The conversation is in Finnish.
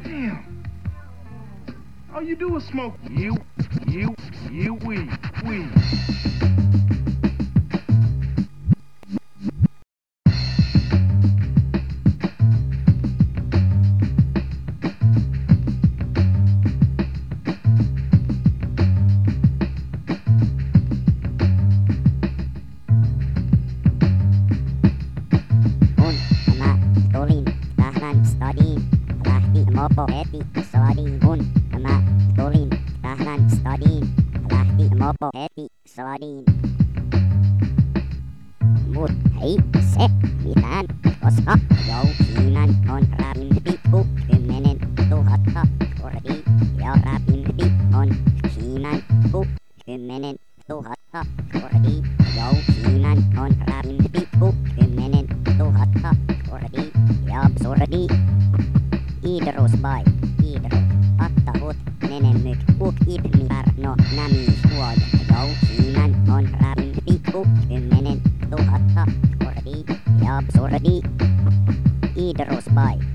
Damn. All you do is smoke. Weed. Mopo heti sodiin, kun mä tulin tähän stadiin. Lähti mopo heti sodiin. Mut ei se mitään, koska jousinan on räpimpi ku 10 000 kordia. Ja räpimpi on siinan ku 10 000 kordia. Jousinan on räpimpi ku 10 000 kordia. Ja absurdi. Idrusbai, attahut, nenemyk, ibnipär, no nämis huoj. Jousinan on räpimpi ku 10 000 kordia. Ja absurdi. Idrusbai.